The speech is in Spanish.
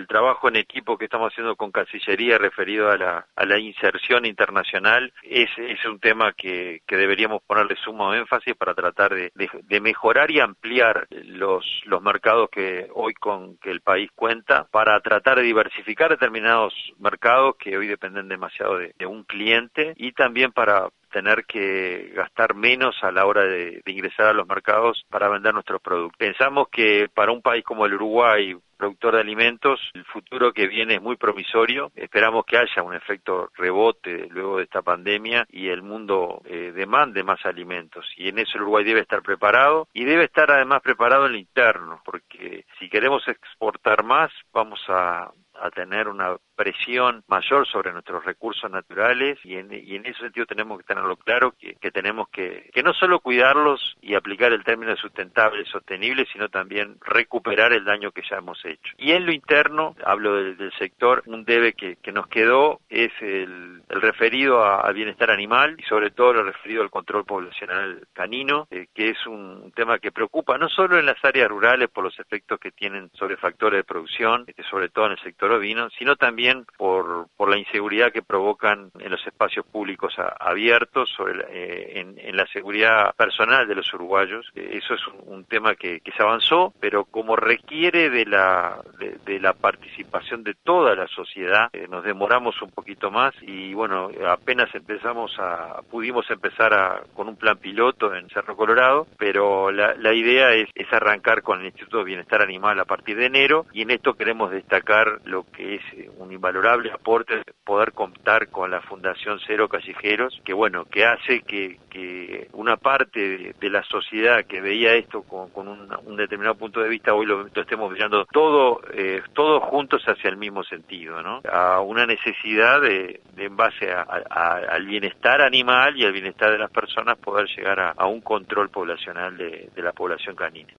el trabajo en equipo que estamos haciendo con Cancillería referido a la inserción internacional es un tema que deberíamos ponerle sumo énfasis para tratar de mejorar y ampliar los mercados que hoy con que el país cuenta, para tratar de diversificar determinados mercados que hoy dependen demasiado de un cliente, y también para tener que gastar menos a la hora de ingresar a los mercados para vender nuestros productos. Pensamos que para un país como el Uruguay, productor de alimentos, el futuro que viene es muy promisorio. Esperamos que haya un efecto rebote luego de esta pandemia y el mundo demande más alimentos, y en eso el Uruguay debe estar preparado, y debe estar además preparado en lo interno, porque si queremos exportar más vamos a tener una presión mayor sobre nuestros recursos naturales, y en ese sentido tenemos que tenerlo claro, que tenemos que no solo cuidarlos y aplicar el término sustentable, sostenible, sino también recuperar el daño que ya hemos hecho. Y en lo interno, hablo del sector, un debe que nos quedó es el referido al bienestar animal, y sobre todo el referido al control poblacional canino, que es un tema que preocupa no solo en las áreas rurales por los efectos que tienen sobre factores de producción, sobre todo en el sector ovino, sino también por la inseguridad que provocan en los espacios públicos abiertos, en la seguridad personal de los uruguayos. Eso es un tema que se avanzó, pero como requiere de la participación de toda la sociedad, nos demoramos un poquito más, y bueno, apenas pudimos empezar con un plan piloto en Cerro Colorado, pero la idea es arrancar con el Instituto de Bienestar Animal a partir de enero, y en esto queremos destacar lo que es un invalorable aporte, poder contar con la Fundación Cero Callejeros, que hace que una parte de la sociedad que veía esto con un determinado punto de vista, hoy lo estemos mirando todos juntos hacia el mismo sentido, ¿no? A una necesidad de en base al bienestar animal y al bienestar de las personas, poder llegar a un control poblacional de la población canina.